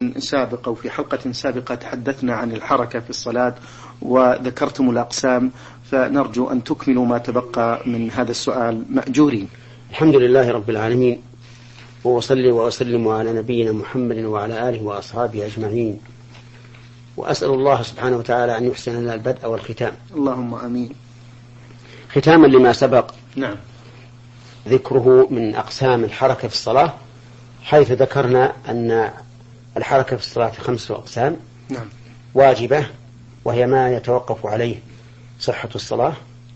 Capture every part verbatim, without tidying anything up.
سابقة وفي حلقة سابقة تحدثنا عن الحركة في الصلاة وذكرتم الأقسام، فنرجو أن تكملوا ما تبقى من هذا السؤال مأجورين. الحمد لله رب العالمين، وأصلي وأسلم على نبينا محمد وعلى آله وأصحابه أجمعين، وأسأل الله سبحانه وتعالى أن يحسن لنا البدء والختام. اللهم آمين. ختاما لما سبق نعم ذكره من أقسام الحركة في الصلاة، حيث ذكرنا أن الحركة في الصلاة خمس أقسام. نعم. واجبة وهي ما يتوقف عليه صحة الصلاة،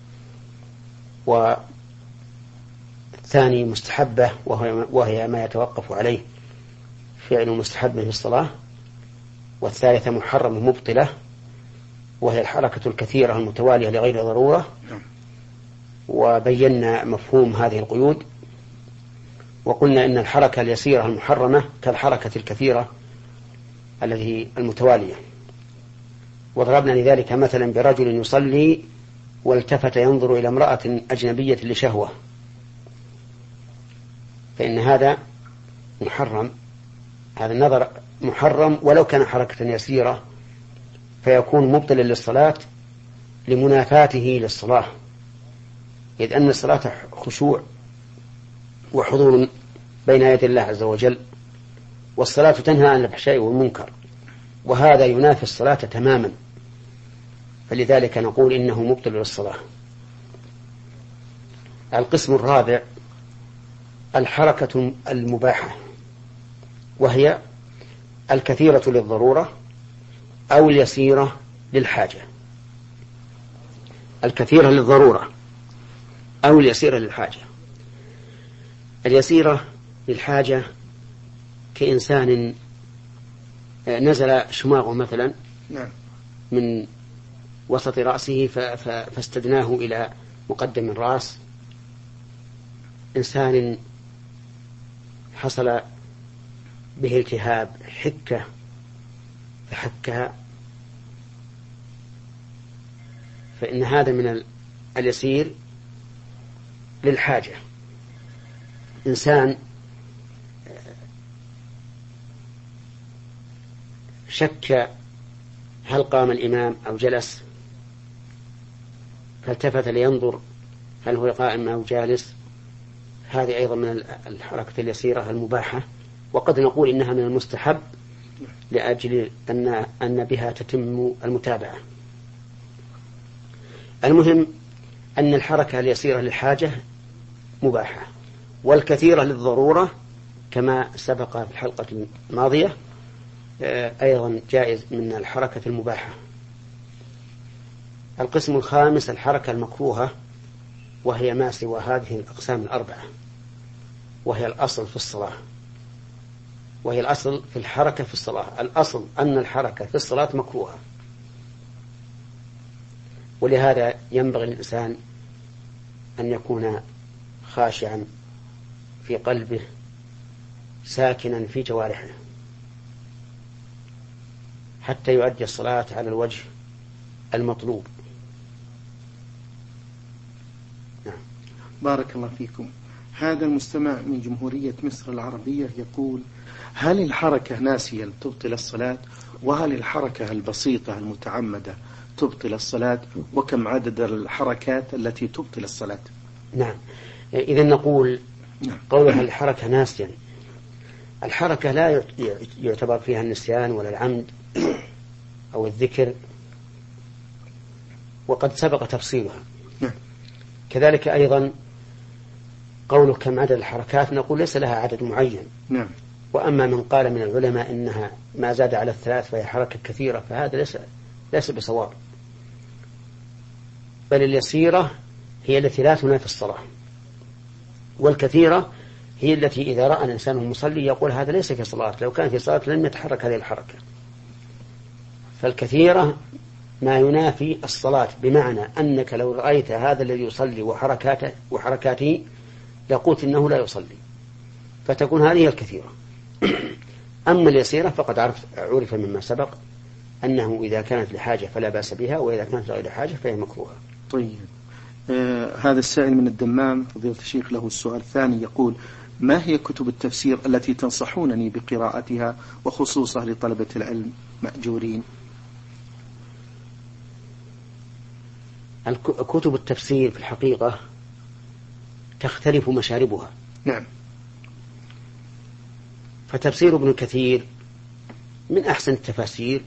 والثاني مستحبة وهي ما يتوقف عليه فعل مستحب في الصلاة، والثالثة محرم مبطلة وهي الحركة الكثيرة المتوالية لغير ضرورة. نعم. وبينا مفهوم هذه القيود، وقلنا إن الحركة اليسيرة المحرمة كالحركة الكثيرة التي المتوالية، وضربنا لذلك مثلا برجل يصلي والتفت ينظر إلى امرأة أجنبية لشهوة، فإن هذا محرم، هذا النظر محرم ولو كان حركة يسيرة، فيكون مبطلا للصلاة لمنافاته للصلاة، إذ أن الصلاة خشوع وحضور بين يدي الله عز وجل، والصلاة تنهى عن الفحشاء والمنكر، وهذا ينافي الصلاة تماما، فلذلك نقول إنه مبطل للصلاة. القسم الرابع الحركة المباحة، وهي الكثيرة للضرورة أو اليسيرة للحاجة. الكثيرة للضرورة أو اليسيرة للحاجة. اليسيرة للحاجة كإنسان نزل شماغه مثلا من وسط رأسه فاستدناه إلى مقدم الرأس، إنسان حصل به التهاب حكة فحكها، فإن هذا من اليسير للحاجة. إنسان شك هل قام الإمام أو جلس فالتفت لينظر هل هو قائم أو جالس، هذه أيضا من الحركة اليسيرة المباحة، وقد نقول إنها من المستحب لأجل أن, أن بها تتم المتابعة. المهم أن الحركة اليسيرة للحاجة مباحة، والكثيرة للضرورة كما سبق في الحلقة الماضية أيضا جائز من الحركة المباحة. القسم الخامس الحركة المكروهة، وهي ما سوى هذه الأقسام الأربعة، وهي الأصل في الصلاة، وهي الأصل في الحركة في الصلاة. الأصل أن الحركة في الصلاة مكروهة، ولهذا ينبغي الإنسان أن يكون خاشعا في قلبه ساكنا في جوارحه حتى يؤدي الصلاة على الوجه المطلوب. نعم. بارك الله فيكم. هذا المستمع من جمهورية مصر العربية يقول: هل الحركة ناسيا تبطل الصلاة؟ وهل الحركة البسيطة المتعمدة تبطل الصلاة؟ وكم عدد الحركات التي تبطل الصلاة؟ نعم. إذا نقول قولها الحركة ناسيا، الحركة لا يعتبر فيها النسيان ولا العمد أو الذكر، وقد سبق تفصيلها. كذلك أيضا قوله كم عدد الحركات، نقول ليس لها عدد معين. نعم. وأما من قال من العلماء إنها ما زاد على الثلاث فهي حركة كثيرة، فهذا ليس ليس بصواب، بل اليسيرة هي التي لا تنافي الصلاة، والكثيرة هي التي إذا رأى الإنسان المصلي يقول هذا ليس في صلاة، لو كان في صلاة لم يتحرك هذه الحركة. فالكثيرة ما ينافي الصلاة، بمعنى أنك لو رأيت هذا الذي يصلي وحركاته وحركاته لقلت إنه لا يصلي، فتكون هذه الكثيرة. أما اليسيرة فقد عرف عرف مما سبق أنه إذا كانت لحاجة فلا بأس بها، وإذا كانت لغير حاجة فهي مكروهة. طيب. آه هذا السائل من الدمام فضيلة الشيخ له السؤال الثاني يقول: ما هي كتب التفسير التي تنصحونني بقراءتها وخصوصا لطلبة العلم مأجورين؟ كتب التفسير في الحقيقة تختلف مشاربها. نعم. فتفسير ابن كثير من أحسن التفاسير،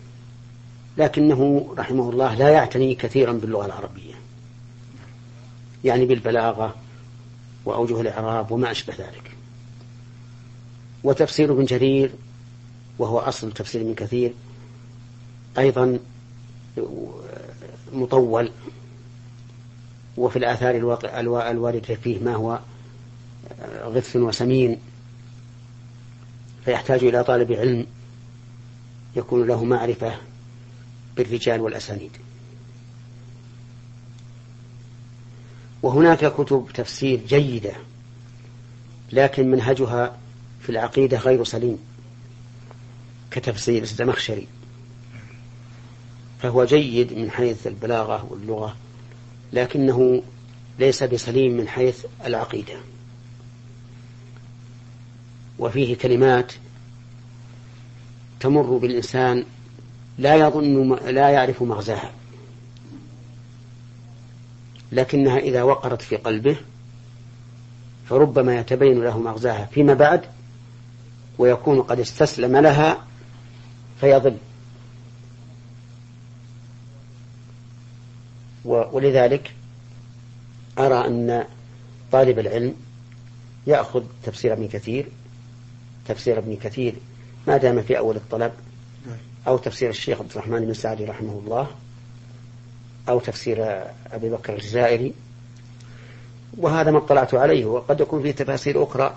لكنه رحمه الله لا يعتني كثيرا باللغة العربية، يعني بالبلاغة وأوجه الإعراب وما أشبه ذلك. وتفسير ابن جرير وهو أصل تفسير ابن كثير أيضا مطول، وفي الآثار الواردة فيه ما هو غث وسمين، فيحتاج إلى طالب علم يكون له معرفة بالرجال والأسانيد. وهناك كتب تفسير جيدة لكن منهجها في العقيدة غير سليم، كتفسير الزمخشري، فهو جيد من حيث البلاغة واللغة لكنه ليس بسليم من حيث العقيدة، وفيه كلمات تمر بالإنسان لا يظن لا يعرف مغزاها، لكنها إذا وقرت في قلبه فربما يتبين له مغزاها فيما بعد ويكون قد استسلم لها فيضل. ولذلك أرى أن طالب العلم يأخذ تفسير ابن كثير تفسير ابن كثير ما دام في أول الطلب، أو تفسير الشيخ عبد الرحمن بن سعدي رحمه الله، أو تفسير أبي بكر الجزائري، وهذا ما اطلعت عليه، وقد يكون فيه تفاسير أخرى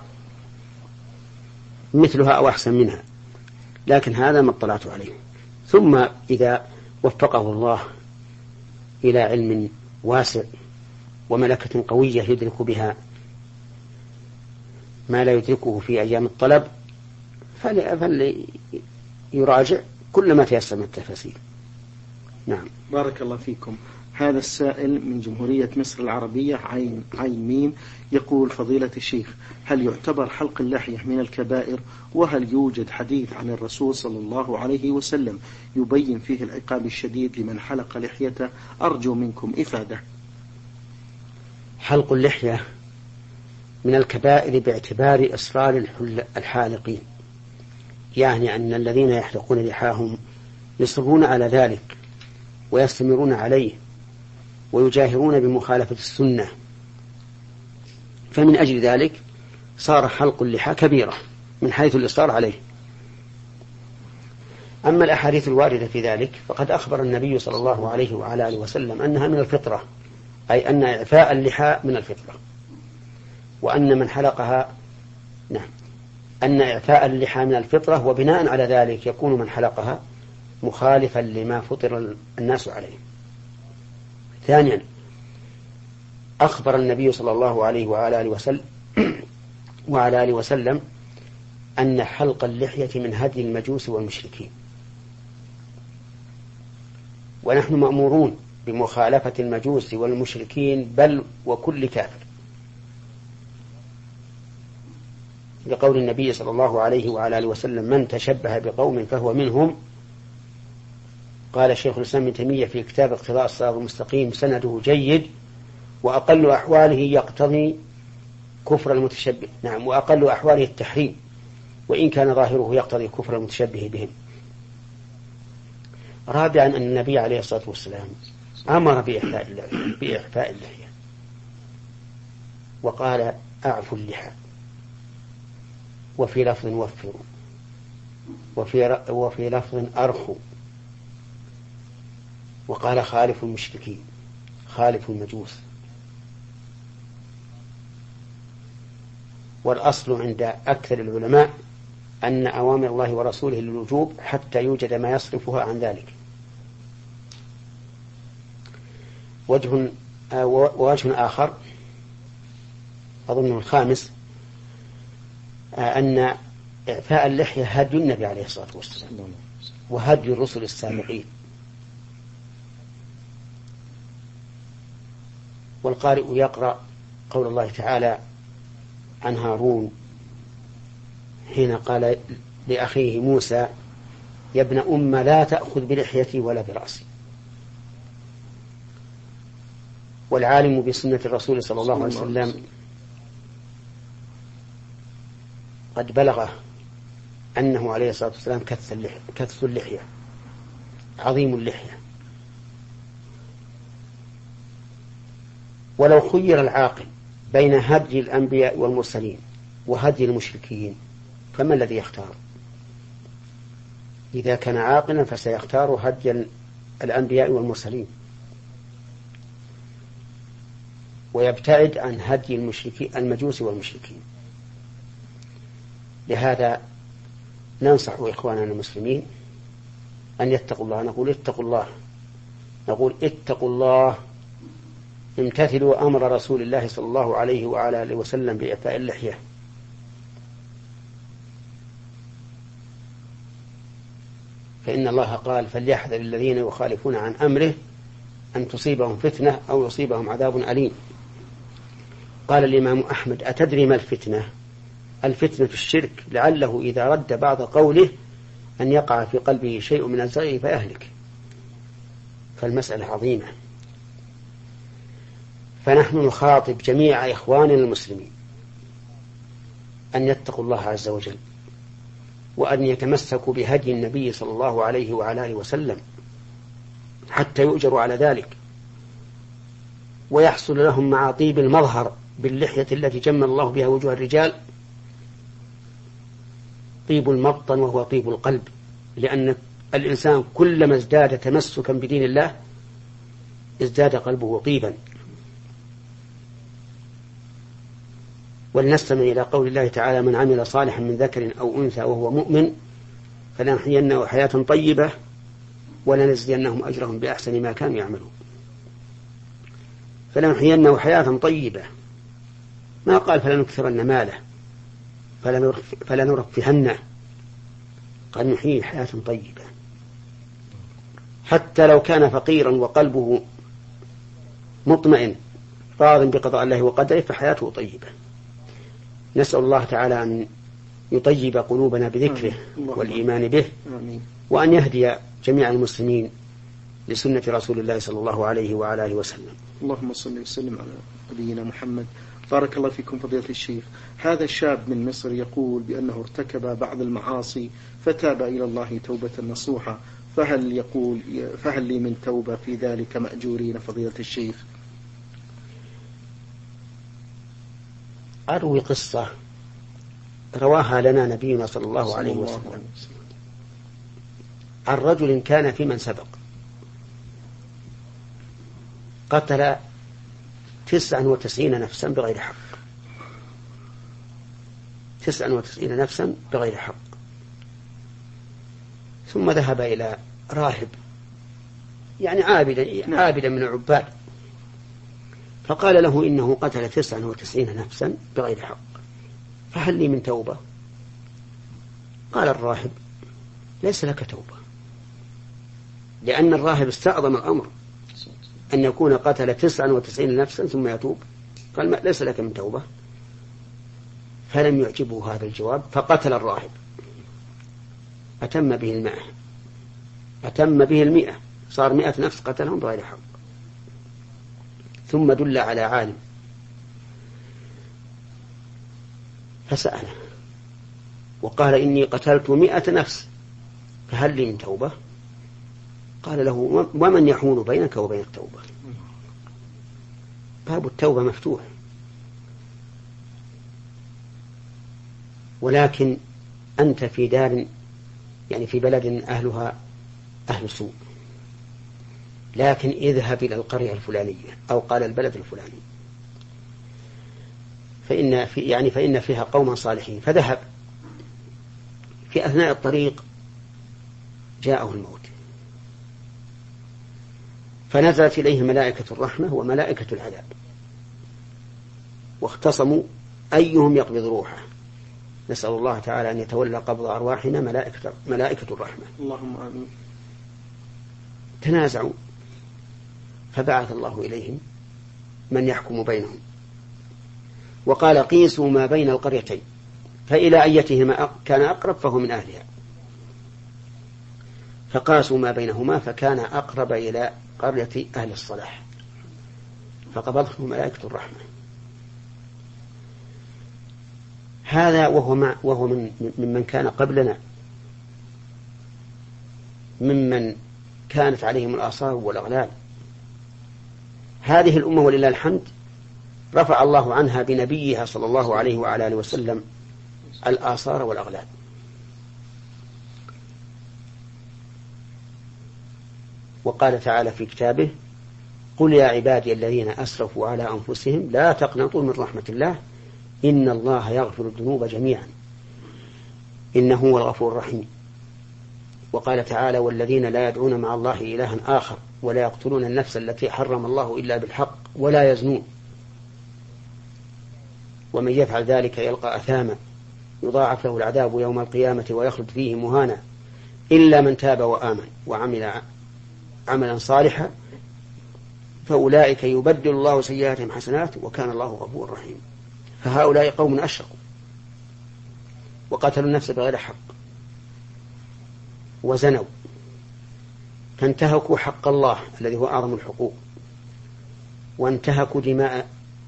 مثلها أو أحسن منها، لكن هذا ما اطلعت عليه. ثم إذا وفقه الله إلى علم واسع وملكة قوية يدرك بها ما لا يدركه في أيام الطلب فليراجع كل ما تيسر من التفاسير. نعم. بارك الله فيكم. هذا السائل من جمهورية مصر العربية عين عين ميم يقول: فضيلة الشيخ، هل يعتبر حلق اللحية من الكبائر؟ وهل يوجد حديث عن الرسول صلى الله عليه وسلم يبين فيه العقاب الشديد لمن حلق لحيته؟ أرجو منكم إفادة. حلق اللحية من الكبائر باعتبار إصرار الحالقين، يعني أن الذين يحلقون لحاهم يصرون على ذلك ويستمرون عليه ويجاهرون بمخالفة السنة، فمن أجل ذلك صار حلق اللحى كبيرة من حيث الإصرار عليه. أما الأحاديث الواردة في ذلك فقد أخبر النبي صلى الله عليه وعلى آله وسلم أنها من الفطرة، أي أن إعفاء اللحى من الفطرة، وأن من حلقها نعم أن إعفاء اللحى من الفطرة، وبناء على ذلك يكون من حلقها مخالفا لما فطر الناس عليه. ثانيا، أخبر النبي صلى الله عليه وعلى آله وسلم وعلى آله وسلم أن حلق اللحية من هدي المجوس والمشركين، ونحن مأمورون بمخالفة المجوس والمشركين بل وكل كافر، لقول النبي صلى الله عليه وعلى آله وسلم: من تشبه بقوم فهو منهم. قال الشيخ الإسلام ابن تيمية في كتاب اقتضاء الصراط المستقيم: سنده جيد، وأقل أحواله يقتضي كفر المتشبه. نعم، وأقل أحواله التحريم، وإن كان ظاهره يقتضي كفر المتشبه بهم. رابعا، أن النبي عليه الصلاة والسلام أمر بإعفاء اللحية وقال: أعفوا اللحى، وفي لفظ وفروا، وفي, وفي لفظ أرخوا، وقال: خالف المشركين، خالف المجوس. والأصل عند أكثر العلماء أن أوامر الله ورسوله للوجوب حتى يوجد ما يصرفها عن ذلك. وجه ووجه آخر أظن الخامس أن إعفاء اللحية هدي النبي عليه الصلاة والسلام وهدي الرسل السابقين. والقارئ يقرأ قول الله تعالى عن هارون: حين قال لأخيه موسى يا ابن أم لا تأخذ بلحيتي ولا برأسي. والعالم بسنة الرسول صلى الله عليه وسلم قد بلغه أنه عليه الصلاة والسلام كث اللحية عظيم اللحية. ولو خير العاقل بين هدي الأنبياء والمرسلين وهدي المشركين فما الذي يختار؟ إذا كان عاقلا فسيختار هدي الأنبياء والمرسلين ويبتعد عن هدي المشركين المجوس والمشركين. لهذا ننصح إخواننا المسلمين أن يتقوا الله. نقول اتقوا الله نقول اتقوا الله امتثلوا أمر رسول الله صلى الله عليه وعلى آله وسلم بإعفاء اللحية. فإن الله قال فليحذر الذين يخالفون عن أمره أن تصيبهم فتنة أو يصيبهم عذاب أليم. قال الإمام أحمد أتدري ما الفتنة؟ الفتنة في الشرك لعله إذا رد بعض قوله أن يقع في قلبه شيء من الزغي فيهلك. فالمسألة عظيمة. فنحن نخاطب جميع إخواننا المسلمين أن يتقوا الله عز وجل وأن يتمسكوا بهدي النبي صلى الله عليه وعلى آله وسلم حتى يؤجروا على ذلك ويحصل لهم مع طيب المظهر باللحية التي جمل الله بها وجوه الرجال طيب المبطن وهو طيب القلب. لأن الإنسان كلما ازداد تمسكا بدين الله ازداد قلبه طيبا. ولنستمع إلى قول الله تعالى من عمل صالحا من ذكر أو أنثى وهو مؤمن فلنحيينه حياة طيبة ولنجزينهم أجرهم بأحسن ما كانوا يعملون. فلنحيينه حياة طيبة ما قال فلنكثرن ماله فلنرفهنه قال نحيي حياة طيبة. حتى لو كان فقيرا وقلبه مطمئن راض بقضاء الله وقدره فحياته طيبة. نسأل الله تعالى أن يطيب قلوبنا بذكره والإيمان به وأن يهدي جميع المسلمين لسنة رسول الله صلى الله عليه وعلى آله وسلم. اللهم صل وسلم على نبينا محمد. بارك الله فيكم فضيلة الشيخ. هذا الشاب من مصر يقول بأنه ارتكب بعض المعاصي فتاب إلى الله توبة نصوحة فهل يقول فهل لي من توبة في ذلك مأجورين فضيلة الشيخ؟ أروي قصة رواها لنا نبينا صلى الله عليه وسلم عن رجل كان في من سبق قتل تسعا وتسعين نفسا بغير حق تسعا وتسعين نفسا بغير حق ثم ذهب إلى راهب يعني عابدا عابدا من العباد فقال له إنه قتل تسعا وتسعين نفسا بغير حق فهل لي من توبة؟ قال الراهب ليس لك توبة لأن الراهب استعظم الأمر أن يكون قتل تسعا وتسعين نفسا ثم يتوب. قال ليس لك من توبة. فلم يعجبه هذا الجواب فقتل الراهب أتم به المئة أتم به المئة صار مئة نفس قتلهم بغير حق. ثم دل على عالم فسأله وقال إني قتلت مئة نفس فهل لي من توبة؟ قال له ومن يحول بينك وبين التوبة؟ باب التوبة مفتوح ولكن أنت في دار يعني في بلد أهلها أهل سوء لكن اذهب إلى القرية الفلانية أو قال البلد الفلاني فإن في يعني فإن فيها قوما صالحين. فذهب في أثناء الطريق جاءه الموت فنزلت إليه ملائكة الرحمة وملائكة العذاب واختصموا أيهم يقبض روحه. نسأل الله تعالى أن يتولى قبض أرواحنا ملائكة, ملائكة الرحمة. اللهم آمين. تنازعوا فبعث الله إليهم من يحكم بينهم وقال قيسوا ما بين القريتين فإلى أيتهما كان أقرب فهو من أهلها، فقاسوا ما بينهما فكان أقرب إلى قرية أهل الصلاح فقبضته ملائكة الرحمة. هذا وهو, مع وهو من ممن كان قبلنا ممن كانت عليهم الآثار والأغلال. هذه الأمة ولله الحمد رفع الله عنها بنبيها صلى الله عليه وعلى آله وسلم الآثار والأغلال. وقال تعالى في كتابه: قل يا عبادي الذين أسرفوا على أنفسهم لا تقنطوا من رحمة الله إن الله يغفر الذنوب جميعا إنه هو الغفور الرحيم. وقال تعالى: والذين لا يدعون مع الله إلها آخر ولا يقتلون النفس التي حرم الله إلا بالحق ولا يزنون ومن يفعل ذلك يلقى أثاما يضاعف له العذاب يوم القيامة ويخلد فيه مهانا إلا من تاب وآمن وعمل عملا صالحا فأولئك يبدل الله سيئاتهم حسنات وكان الله غفورا رحيما. فهؤلاء قوم أشركوا وقتلوا النفس بغير حق وزنوا فانتهكوا حق الله الذي هو أعظم الحقوق وانتهكوا دماء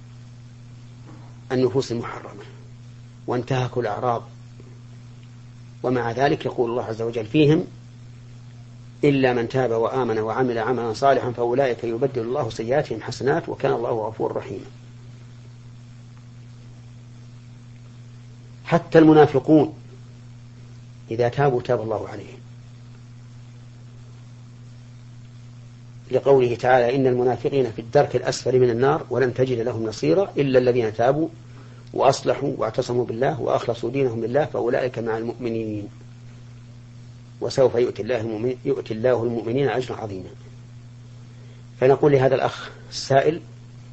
النفوس المحرمة وانتهكوا الأعراض. ومع ذلك يقول الله عز وجل فيهم: إلا من تاب وآمن وعمل عملا صالحا فأولئك يبدل الله سيئاتهم حسنات وكان الله غفورا رحيما. حتى المنافقون إذا تابوا تاب الله عليهم، لقوله تعالى: إن المنافقين في الدرك الأسفل من النار ولن تجد لهم نصيرا إلا الذين تابوا وأصلحوا واعتصموا بالله وأخلصوا دينهم لله فأولئك مع المؤمنين وسوف يؤتي الله المؤمنين, يؤتي الله المؤمنين أجرا عظيما. فنقول لهذا الأخ السائل: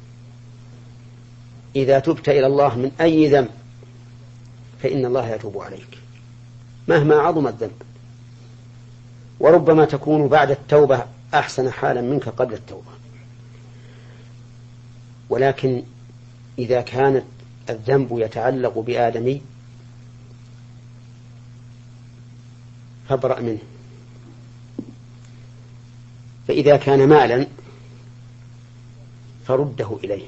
إذا تبت إلى الله من أي ذنب فإن الله يتوب عليك مهما عظم الذنب، وربما تكون بعد التوبة أحسن حالا منك قبل التوبة. ولكن إذا كانت الذنب يتعلق بآدمي فابرأ منه. فإذا كان مالا فرده إليه،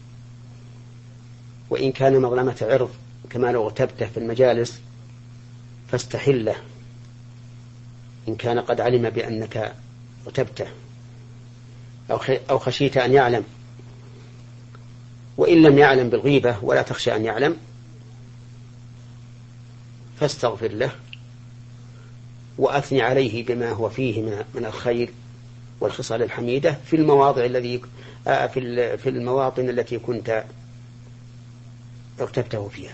وإن كان مظلمة عرض كما لو اغتبته في المجالس فاستحله إن كان قد علم بأنك اغتبته أو خشيت أن يعلم، وإن لم يعلم بالغيبة ولا تخشى أن يعلم فاستغفر له وأثني عليه بما هو فيه من الخير والخصال الحميدة في المواضع الذي في المواطن التي كنت اغتبته فيها.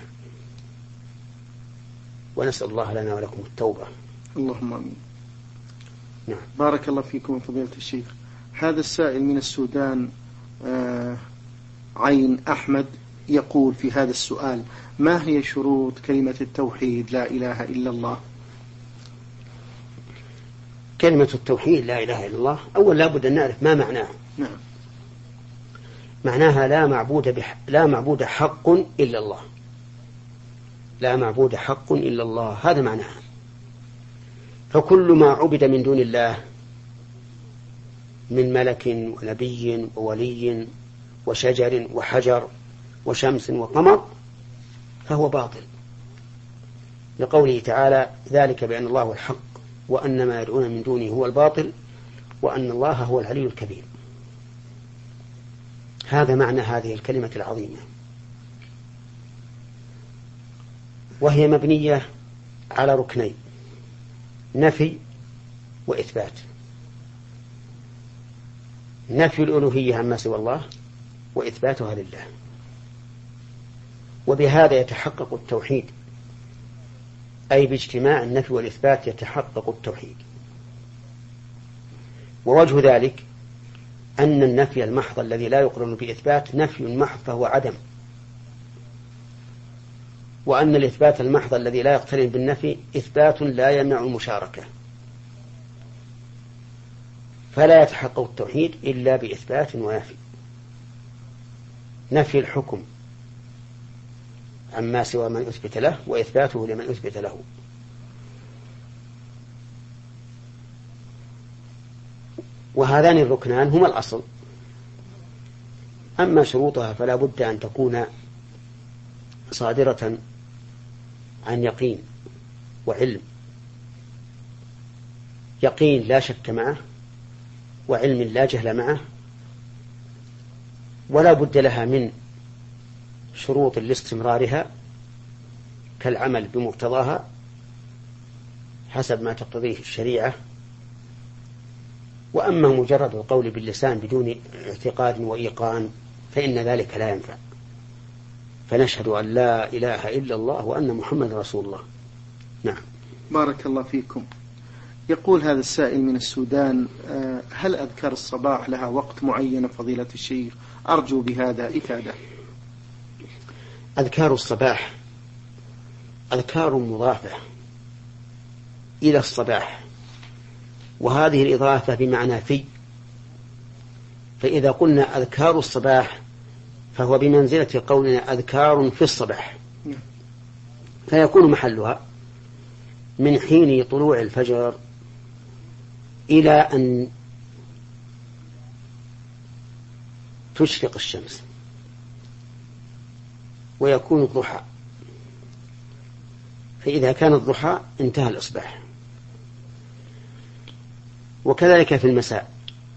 ونسأل الله لنا ولكم التوبة. اللهم آمين. نعم. بارك الله فيكم فضيلة الشيخ. هذا السائل من السودان آه عين أحمد يقول في هذا السؤال: ما هي شروط كلمة التوحيد لا إله إلا الله؟ كلمة التوحيد لا إله إلا الله أول لابد أن نعرف ما معناها. نعم. معناها لا معبود بح... لا معبود حق إلا الله، لا معبود حق إلا الله، هذا معناها. فكل ما عبد من دون الله من ملك ونبي وولي وشجر وحجر وشمس وقمر فهو باطل، لقوله تعالى: ذلك بأن الله هو الحق وأن ما يدعون من دونه هو الباطل وأن الله هو العلي الكبير. هذا معنى هذه الكلمة العظيمة، وهي مبنية على ركنين: نفي وإثبات. نفي الألوهية عما سوى الله وإثباتها لله، وبهذا يتحقق التوحيد، أي باجتماع النفي والإثبات يتحقق التوحيد. ووجه ذلك أن النفي المحض الذي لا يقرن بإثبات نفي محض فهو عدم، وأن الإثبات المحض الذي لا يقترن بالنفي إثبات لا يمنع المشاركة. فلا يتحقق التوحيد إلا بإثبات ونفي. نفي الحكم عما سوى من أثبت له وإثباته لمن أثبت له. وهذان الركنان هما الأصل. أما شروطها فلا بد أن تكون صادرة عن يقين وعلم، يقين لا شك معه وعلم لا جهل معه، ولا بد لها من شروط لاستمرارها كالعمل بمقتضاها حسب ما تقتضيه الشريعة. وأما مجرد القول باللسان بدون اعتقاد وإيقان فإن ذلك لا ينفع. فنشهد أن لا إله إلا الله وأن محمد رسول الله. نعم. بارك الله فيكم. يقول هذا السائل من السودان: هل أذكار الصباح لها وقت معين فضيلة الشيخ؟ أرجو بهذا إفادة. أذكار الصباح أذكار مضافة إلى الصباح، وهذه الإضافة بمعنى في. فإذا قلنا أذكار الصباح فهو بمنزلة قولنا أذكار في الصباح، فيكون محلها من حين طلوع الفجر إلى أن تشرق الشمس ويكون الضحى. فإذا كان الضحى انتهى الإصباح. وكذلك في المساء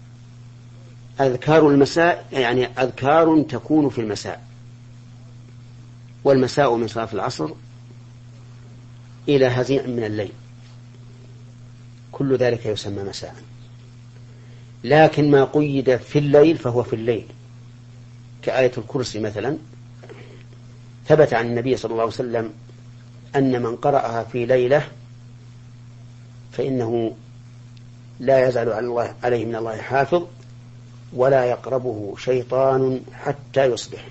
أذكار المساء، يعني أذكار تكون في المساء، والمساء من صلاة العصر إلى هزيع من الليل، كل ذلك يسمى مساء. لكن ما قيد في الليل فهو في الليل، كآية الكرسي مثلا، ثبت عن النبي صلى الله عليه وسلم أن من قرأها في ليلة فإنه لا يزال عليه من الله حافظ ولا يقربه شيطان حتى يصبح.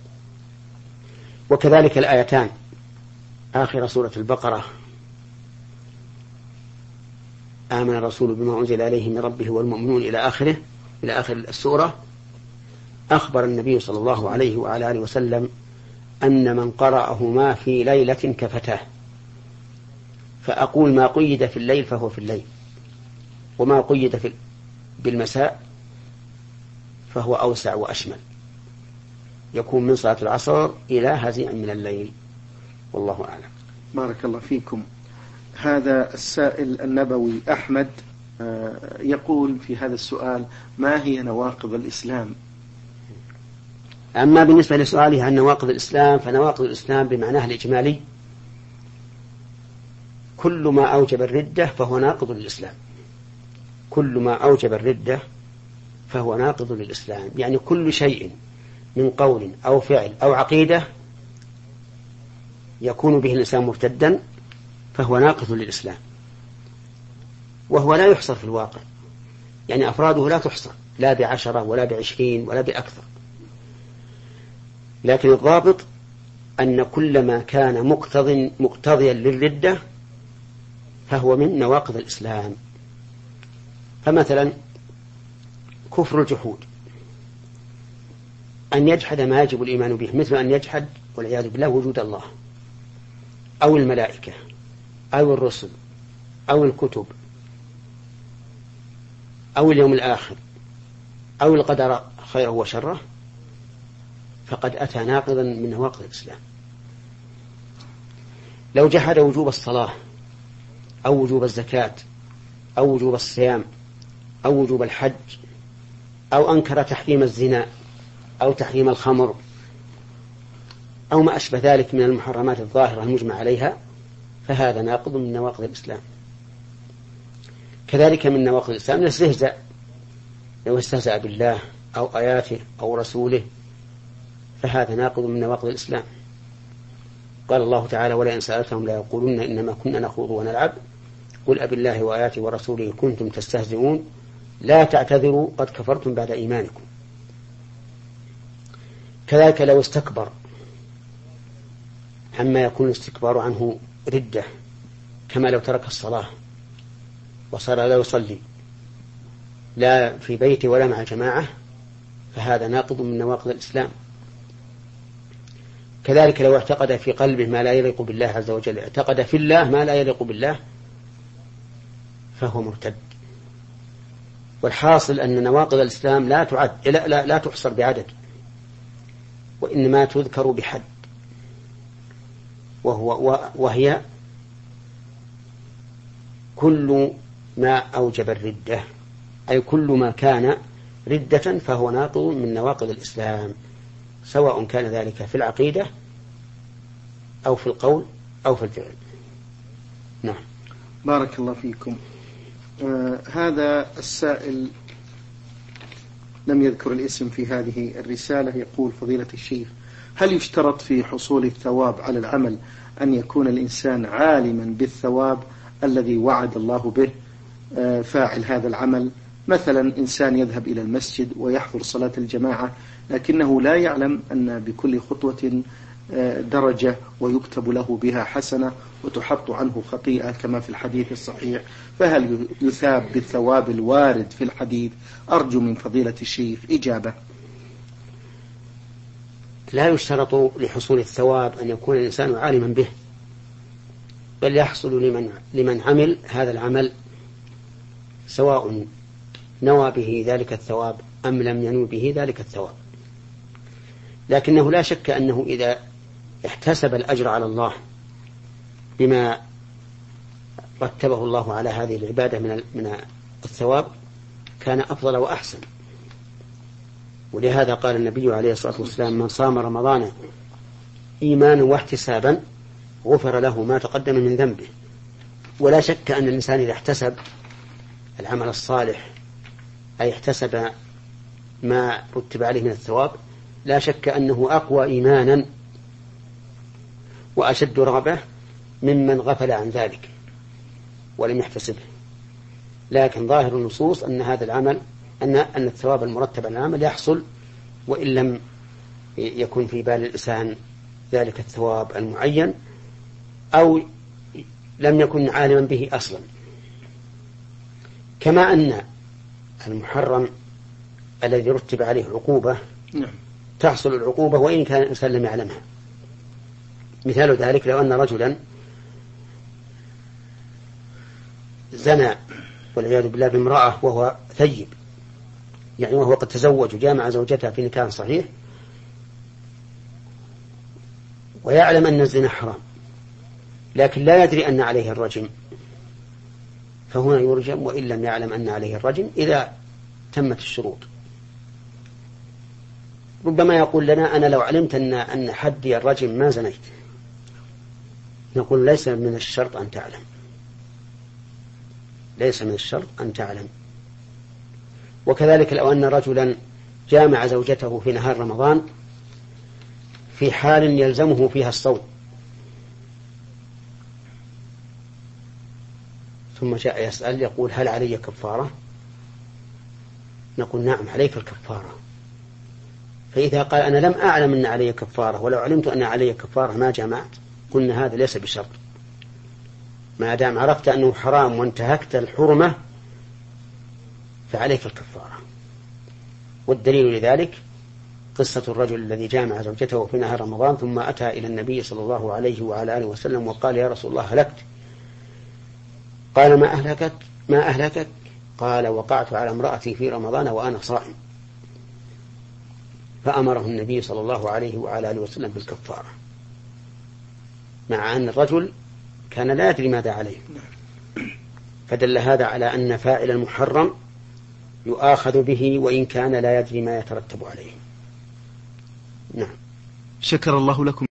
وكذلك الآيتان آخر سورة البقرة: آمن الرسول بما أنزل إليه من ربه والمؤمنون إلى آخره، إلى آخر السورة، أخبر النبي صلى الله عليه وعلى آله وسلم أن من قرأهما في ليلة كفتاه. فأقول ما قيد في الليل فهو في الليل، وما قيد في بالمساء فهو أوسع وأشمل، يكون من صلاة العصر إلى هزيع من الليل، والله أعلم. بارك الله فيكم. هذا السائل النبوي أحمد يقول في هذا السؤال: ما هي نواقض الإسلام؟ أما بالنسبة لسؤاله عن نواقض الإسلام فنواقض الإسلام بمعناه الإجمالي كل ما أوجب الردة فهو ناقض للإسلام. كل ما أوجب الردة فهو ناقض للإسلام، يعني كل شيء من قول أو فعل أو عقيدة يكون به الإنسان مرتدا فهو ناقض للإسلام، وهو لا يحصر في الواقع، يعني أفراده لا تحصر، لا بعشرة ولا بعشرين ولا بأكثر. لكن الضابط أن كل ما كان مقتضي مقتضيا للردة فهو من نواقض الإسلام. فمثلا كفر الجحود، أن يجحد ما يجب الإيمان به، مثل أن يجحد والعياذ بالله وجود الله أو الملائكة أو الرسل أو الكتب أو اليوم الآخر أو القدر خيره وشره، فقد أتى ناقضا من نواقض الإسلام. لو جحد وجوب الصلاة أو وجوب الزكاة أو وجوب الصيام أو وجوب الحج أو أنكر تحريم الزنا أو تحريم الخمر أو ما أشبه ذلك من المحرمات الظاهرة المجمع عليها، فهذا ناقض من نواقض الإسلام. كذلك من نواقض الإسلام الاستهزاء، لو استهزأ بالله أو آياته أو رسوله فهذا ناقض من نواقض الإسلام. قال الله تعالى: ولئن سألتهم لا يقولون إنما كنا نخوض ونلعب قل أبي الله وآياته ورسوله كنتم تستهزئون لا تعتذروا قد كفرتم بعد إيمانكم. كذلك لو استكبر عما يكون الاستكبار عنه ردة، كما لو ترك الصلاة وصار لا يصلي لا في بيته ولا مع جماعة، فهذا ناقض من نواقض الإسلام. كذلك لو اعتقد في قلبه ما لا يليق بالله عز وجل، اعتقد في الله ما لا يليق بالله، فهو مرتد. والحاصل أن نواقض الإسلام لا تعد لا, لا, لا تحصر بعدد، وإنما تذكر بحد، وهو وهي كل ما أوجب الردة، أي كل ما كان ردة فهو ناقض من نواقض الإسلام، سواء كان ذلك في العقيدة أو في القول أو في الفعل. نعم. بارك الله فيكم. آه هذا السائل لم يذكر الاسم في هذه الرسالة، يقول: فضيلة الشيخ، هل يشترط في حصول الثواب على العمل أن يكون الإنسان عالما بالثواب الذي وعد الله به آه فاعل هذا العمل؟ مثلا إنسان يذهب إلى المسجد ويحضر صلاة الجماعة لكنه لا يعلم أن بكل خطوة درجة ويكتب له بها حسنة وتحط عنه خطيئة كما في الحديث الصحيح، فهل يثاب بالثواب الوارد في الحديث؟ أرجو من فضيلة الشيخ إجابة. لا يشترط لحصول الثواب أن يكون الإنسان عالما به، بل يحصل لمن, لمن عمل هذا العمل سواء نوى به ذلك الثواب أم لم ينوي به ذلك الثواب. لكنه لا شك أنه إذا احتسب الأجر على الله بما رتبه الله على هذه العبادة من من الثواب كان أفضل وأحسن. ولهذا قال النبي عليه الصلاة والسلام: من صام رمضان إيمانا واحتسابا غفر له ما تقدم من ذنبه. ولا شك أن الإنسان إذا احتسب العمل الصالح أي احتسب ما رتب عليه من الثواب، لا شك أنه أقوى إيمانا وأشد رغبة ممن غفل عن ذلك ولم يحتسبه. لكن ظاهر النصوص أن هذا العمل أن أن الثواب المرتب على العمل يحصل وإن لم يكن في بال الإنسان ذلك الثواب المعين أو لم يكن عالما به أصلا. كما أن المحرم الذي رتب عليه عقوبة تحصل العقوبة وإن كان الإنسان لم يعلمها. مثال ذلك لو أن رجلا زنى والعياذ بالله بامرأة وهو ثيب، يعني وهو قد تزوج وجامع زوجتها في نكاح صحيح، ويعلم أن الزنا حرام لكن لا يدري أن عليه الرجم، فهنا يرجم وإن لم يعلم أن عليه الرجم إذا تمت الشروط. ربما يقول لنا: أنا لو علمت أن أن حدي الرجم ما زنيت. نقول: ليس من الشرط أن تعلم، ليس من الشرط أن تعلم. وكذلك لو أن رجلا جامع زوجته في نهار رمضان في حال يلزمه فيها الصوم، ثم جاء يسأل يقول: هل علي كفارة؟ نقول: نعم عليك الكفارة. فإذا قال: أنا لم أعلم أن علي كفارة، ولو علمت أن علي كفارة ما جمعت، قلنا هذا ليس بشرط. ما دام عرفت أنه حرام وانتهكت الحرمة فعليك الكفارة. والدليل لذلك قصة الرجل الذي جامع زوجته في نهار رمضان ثم أتى إلى النبي صلى الله عليه وعلى آله وسلم وقال: يا رسول الله هلكت. قال: ما أهلكت ما أهلكك؟ قال: وقعت على امرأتي في رمضان وأنا صائم. فأمره النبي صلى الله عليه وعلى آله وسلم بالكفارة، مع أن الرجل كان لا يدري ماذا عليه. فدل هذا على أن فاعل المحرم يؤاخذ به وإن كان لا يدري ما يترتب عليه. نعم. شكر الله لكم.